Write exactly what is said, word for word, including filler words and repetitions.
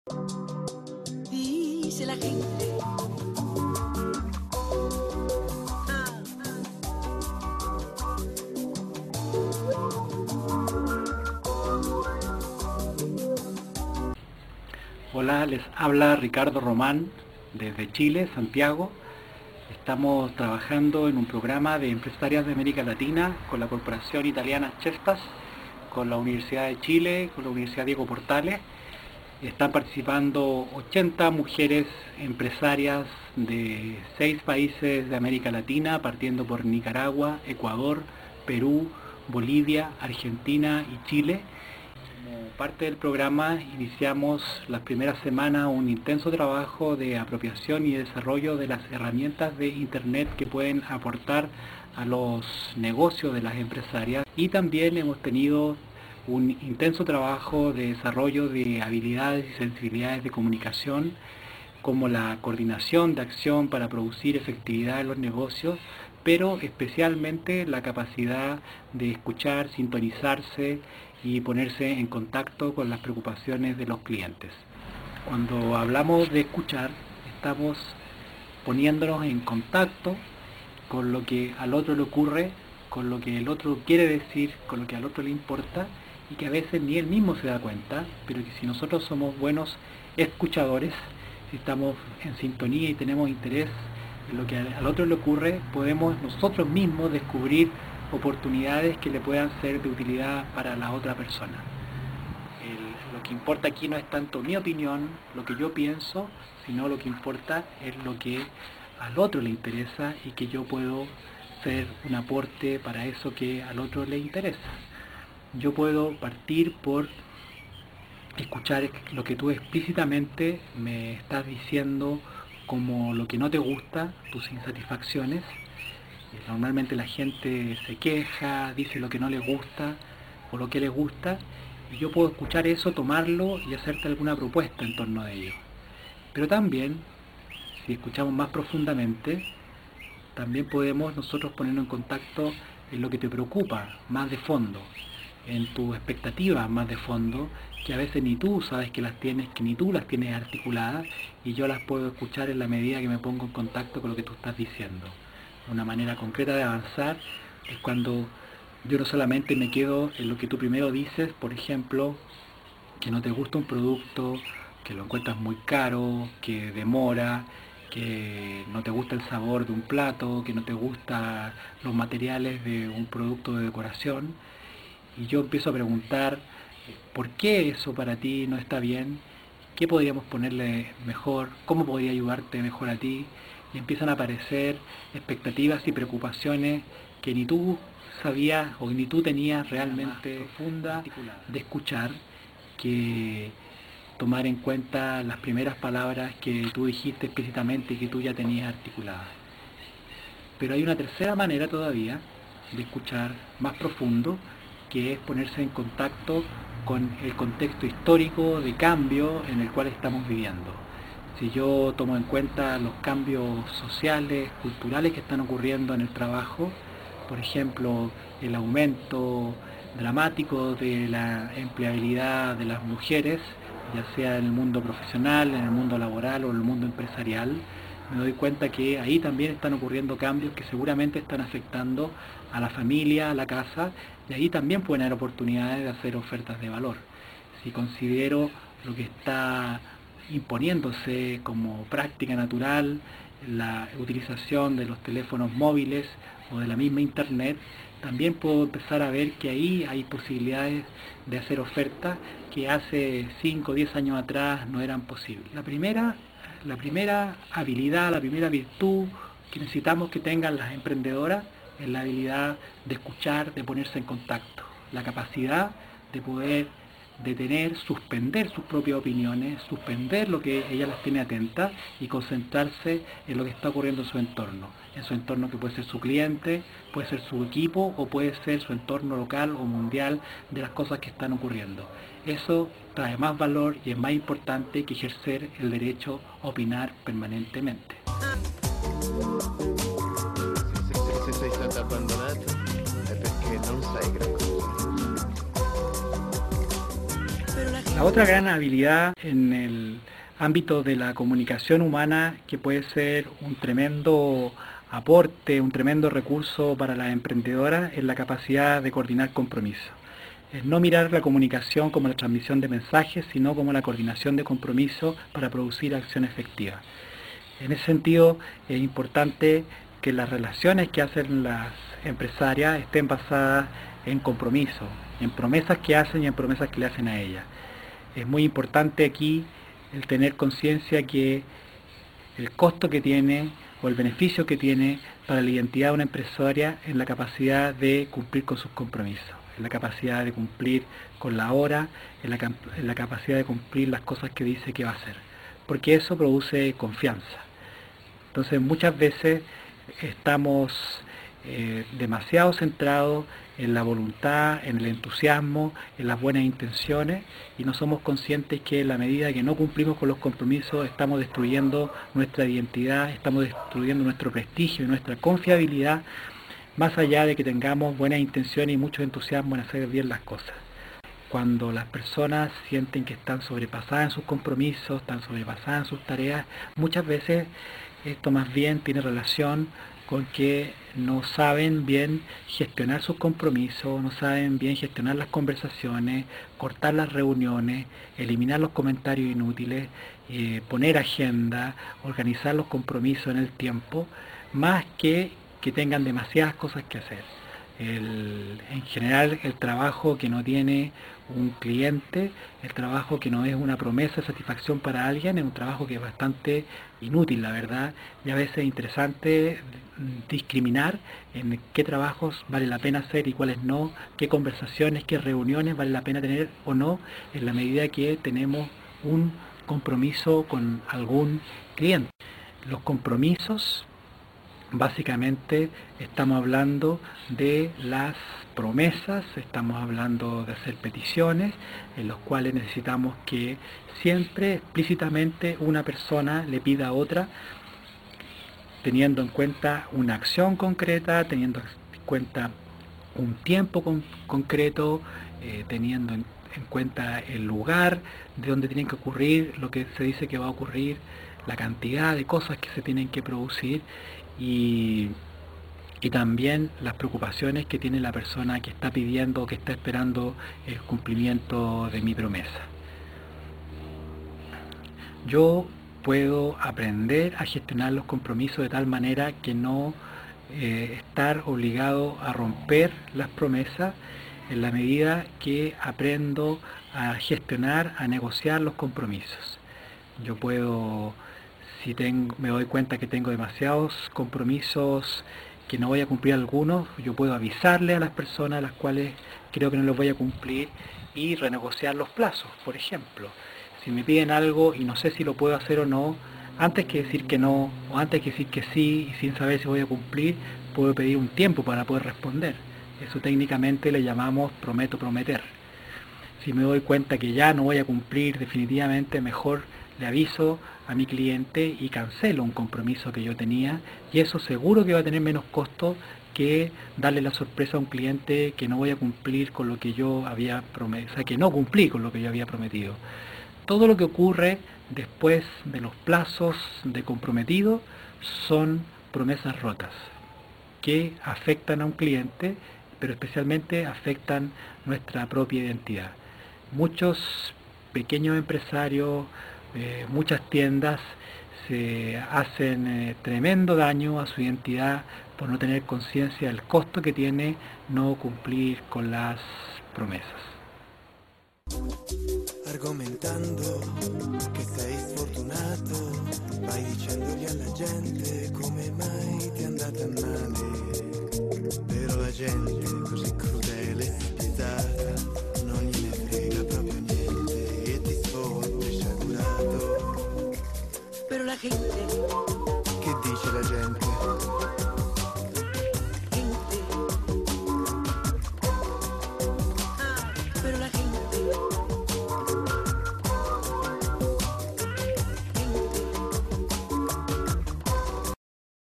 Dice la gente. Hola, les habla Ricardo Román desde Chile, Santiago. Estamos trabajando en un programa de empresarias de América Latina con la corporación italiana Cestas, con la Universidad de Chile, con la Universidad Diego Portales. Están participando ochenta mujeres empresarias de seis países de América Latina, partiendo por Nicaragua, Ecuador, Perú, Bolivia, Argentina y Chile. Como parte del programa iniciamos las primeras semanas un intenso trabajo de apropiación y desarrollo de las herramientas de Internet que pueden aportar a los negocios de las empresarias, y también hemos tenido un intenso trabajo de desarrollo de habilidades y sensibilidades de comunicación, como la coordinación de acción para producir efectividad en los negocios, pero especialmente la capacidad de escuchar, sintonizarse y ponerse en contacto con las preocupaciones de los clientes. Cuando hablamos de escuchar, estamos poniéndonos en contacto con lo que al otro le ocurre, con lo que el otro quiere decir, con lo que al otro le importa, y que a veces ni él mismo se da cuenta, pero que si nosotros somos buenos escuchadores, si estamos en sintonía y tenemos interés en lo que al otro le ocurre, podemos nosotros mismos descubrir oportunidades que le puedan ser de utilidad para la otra persona. El, lo que importa aquí no es tanto mi opinión, lo que yo pienso, sino lo que importa es lo que al otro le interesa y que yo puedo ser un aporte para eso que al otro le interesa. Yo puedo partir por escuchar lo que tú explícitamente me estás diciendo como lo que no te gusta, tus insatisfacciones. Normalmente la gente se queja, dice lo que no le gusta o lo que le gusta, y yo puedo escuchar eso, tomarlo y hacerte alguna propuesta en torno a ello. Pero también, si escuchamos más profundamente, también podemos nosotros ponernos en contacto en lo que te preocupa más de fondo, en tus expectativas más de fondo, que a veces ni tú sabes que las tienes, que ni tú las tienes articuladas, y yo las puedo escuchar en la medida que me pongo en contacto con lo que tú estás diciendo. Una manera concreta de avanzar es cuando yo no solamente me quedo en lo que tú primero dices, por ejemplo, que no te gusta un producto, que lo encuentras muy caro, que demora, que no te gusta el sabor de un plato, que no te gustan los materiales de un producto de decoración, y yo empiezo a preguntar por qué eso para ti no está bien, qué podríamos ponerle mejor, cómo podría ayudarte mejor a ti. Y empiezan a aparecer expectativas y preocupaciones que ni tú sabías o ni tú tenías realmente profunda de escuchar, que tomar en cuenta las primeras palabras que tú dijiste explícitamente y que tú ya tenías articuladas. Pero hay una tercera manera todavía de escuchar más profundo, que es ponerse en contacto con el contexto histórico de cambio en el cual estamos viviendo. Si yo tomo en cuenta los cambios sociales, culturales que están ocurriendo en el trabajo, por ejemplo, el aumento dramático de la empleabilidad de las mujeres, ya sea en el mundo profesional, en el mundo laboral o en el mundo empresarial, me doy cuenta que ahí también están ocurriendo cambios que seguramente están afectando a la familia, a la casa, y ahí también pueden haber oportunidades de hacer ofertas de valor. Si considero lo que está imponiéndose como práctica natural, la utilización de los teléfonos móviles o de la misma internet, también puedo empezar a ver que ahí hay posibilidades de hacer ofertas que hace cinco o diez años atrás no eran posibles. La primera, la primera habilidad, la primera virtud que necesitamos que tengan las emprendedoras es la habilidad de escuchar, de ponerse en contacto, la capacidad de poder detener, suspender sus propias opiniones, suspender lo que ella las tiene atentas y concentrarse en lo que está ocurriendo en su entorno. En su entorno, que puede ser su cliente, puede ser su equipo o puede ser su entorno local o mundial de las cosas que están ocurriendo. Eso trae más valor y es más importante que ejercer el derecho a opinar permanentemente. Se sei stata abbandonata è perché non sai gran cosa. La otra gran habilidad en el ámbito de la comunicación humana, que puede ser un tremendo aporte, un tremendo recurso para las emprendedoras, es la capacidad de coordinar compromisos. Es no mirar la comunicación como la transmisión de mensajes, sino como la coordinación de compromisos para producir acción efectiva. En ese sentido, es importante que las relaciones que hacen las empresarias estén basadas en compromisos, en promesas que hacen y en promesas que le hacen a ellas. Es muy importante aquí el tener conciencia que el costo que tiene o el beneficio que tiene para la identidad de una empresaria es la capacidad de cumplir con sus compromisos, es la capacidad de cumplir con la hora, es la, es la capacidad de cumplir las cosas que dice que va a hacer, porque eso produce confianza. Entonces muchas veces estamos eh, demasiado centrados en la voluntad, en el entusiasmo, en las buenas intenciones, y no somos conscientes que en la medida que no cumplimos con los compromisos estamos destruyendo nuestra identidad, estamos destruyendo nuestro prestigio y nuestra confiabilidad, más allá de que tengamos buenas intenciones y mucho entusiasmo en hacer bien las cosas. Cuando las personas sienten que están sobrepasadas en sus compromisos, están sobrepasadas en sus tareas, muchas veces esto más bien tiene relación con que no saben bien gestionar sus compromisos, no saben bien gestionar las conversaciones, cortar las reuniones, eliminar los comentarios inútiles, eh, poner agenda, organizar los compromisos en el tiempo, más que que tengan demasiadas cosas que hacer. El, en general, el trabajo que no tiene un cliente, el trabajo que no es una promesa de satisfacción para alguien, es un trabajo que es bastante inútil, la verdad, y a veces es interesante discriminar en qué trabajos vale la pena hacer y cuáles no, qué conversaciones, qué reuniones vale la pena tener o no, en la medida que tenemos un compromiso con algún cliente. Los compromisos, básicamente estamos hablando de las promesas, estamos hablando de hacer peticiones en los cuales necesitamos que siempre explícitamente una persona le pida a otra, teniendo en cuenta una acción concreta, teniendo en cuenta un tiempo con, concreto, eh, teniendo en, en cuenta el lugar de donde tienen que ocurrir, lo que se dice que va a ocurrir, la cantidad de cosas que se tienen que producir y, y también las preocupaciones que tiene la persona que está pidiendo o que está esperando el cumplimiento de mi promesa. Yo puedo aprender a gestionar los compromisos de tal manera que no eh, estar obligado a romper las promesas en la medida que aprendo a gestionar, a negociar los compromisos. Yo puedo, si tengo, me doy cuenta que tengo demasiados compromisos que no voy a cumplir algunos, yo puedo avisarle a las personas a las cuales creo que no los voy a cumplir y renegociar los plazos, por ejemplo. Si me piden algo y no sé si lo puedo hacer o no, antes que decir que no, o antes que decir que sí, y sin saber si voy a cumplir, puedo pedir un tiempo para poder responder. Eso técnicamente le llamamos prometo prometer. Si me doy cuenta que ya no voy a cumplir definitivamente, mejor le aviso a mi cliente y cancelo un compromiso que yo tenía, y eso seguro que va a tener menos costo que darle la sorpresa a un cliente que no voy a cumplir con lo que yo había prometido, o sea, que no cumplí con lo que yo había prometido. Todo lo que ocurre después de los plazos de comprometido son promesas rotas que afectan a un cliente, pero especialmente afectan nuestra propia identidad. Muchos pequeños empresarios, eh, muchas tiendas se hacen eh, tremendo daño a su identidad por no tener conciencia del costo que tiene no cumplir con las promesas. Argomentando che sei sfortunato, vai dicendogli alla gente come mai ti è andata male. Però la gente così crudele e spietata non gliene frega proprio niente e ti sfotte sciagurato. Pero la gente